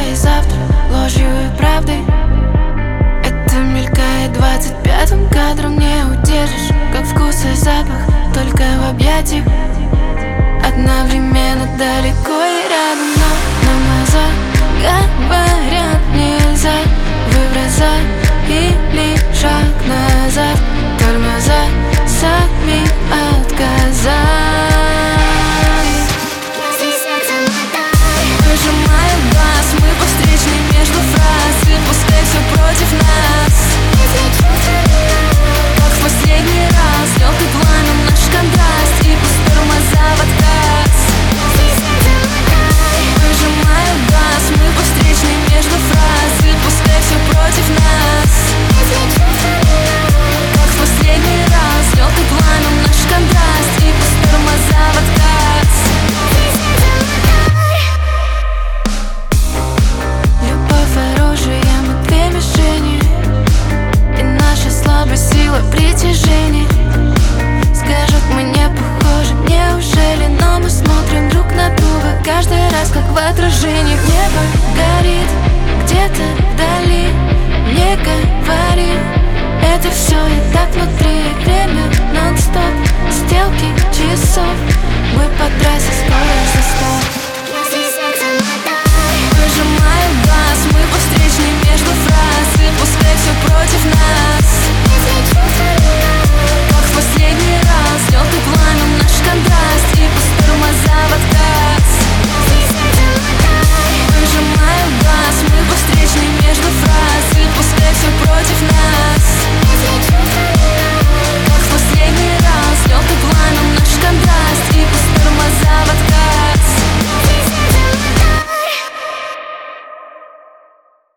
и завтра, ложью и правдой. Это мелькает 25-м кадром, не удержишь, как вкус и запах, только в объятиях. Одновременно далеко и рядом, но нам глаза говорят: нельзя выбраться или шаг назад. Тормоза сами отказали. Выжимаю газ, мы по встречной между фраз, и пускай все против нас. Как в последний раз, лёгкий пламя наш контраст, и пусть тормоза в отказ. Выжимаю газ, мы по встречной между фраз, и пускай все против нас. Как в последний раз, лёгкий пламя наш контраст, и пусть тормоза в отказ. Любовь оружие, мы две мишени, и наша слабая сила притяжения. Скажут, мы не похожи, неужели? Но мы смотрим друг на друга каждый раз, как в отражениях. Небо горит где-то вдали, не говори, это все и так внутри. Время нон-стоп, стрелки часов, мы по трассе, скорость за 100.